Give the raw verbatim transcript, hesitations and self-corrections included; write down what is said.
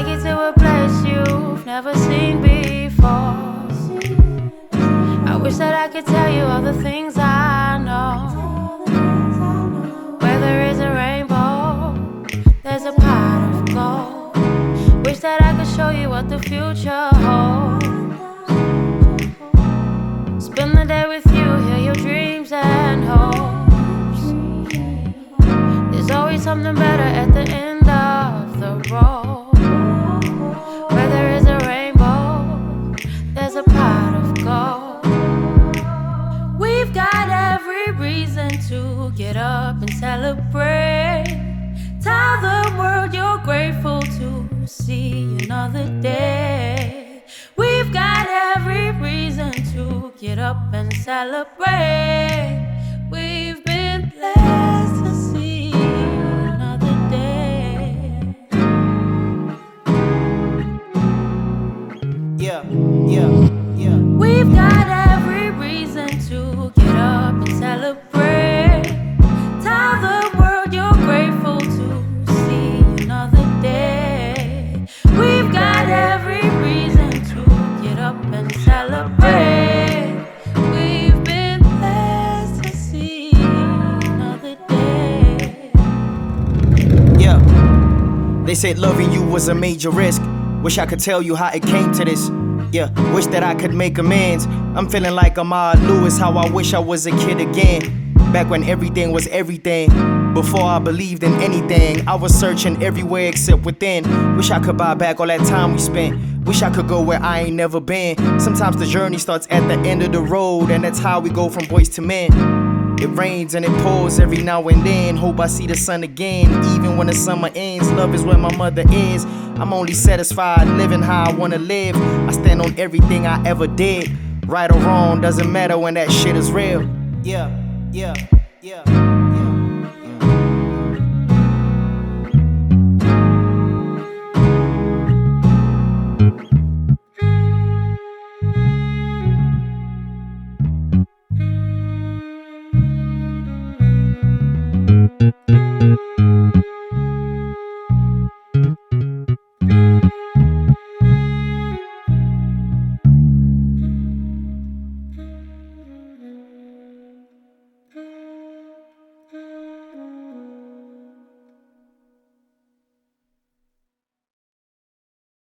take you to a place you've never seen before. I wish that I could tell you all the things I know. Where there is a rainbow, there's a pot of gold. Wish that I could show you what the future holds. Spend the day with you, hear your dreams and hopes. There's always something better at the end of the road. Where there is a rainbow, there's a pot of gold. We've got every reason to get up and celebrate. Tell the world you're grateful to see another day. We've got every reason to get up and celebrate. We've been blessed to see another day. Yeah, yeah, yeah. We've got every reason to get up and celebrate. Tell the world you're grateful to see another day. We've got every reason to get up and celebrate. We've been blessed to see another day. Yeah. They said loving you was a major risk. Wish I could tell you how it came to this. Yeah, wish that I could make amends. I'm feeling like Ahmad Lewis, how I wish I was a kid again. Back when everything was everything. Before I believed in anything, I was searching everywhere except within. Wish I could buy back all that time we spent. Wish I could go where I ain't never been. Sometimes the journey starts at the end of the road, and that's how we go from boys to men. It rains and it pours every now and then. Hope I see the sun again, even when the summer ends. Love is where my mother is. I'm only satisfied living how I wanna live. I stand on everything I ever did. Right or wrong, doesn't matter when that shit is real. Yeah, yeah, yeah.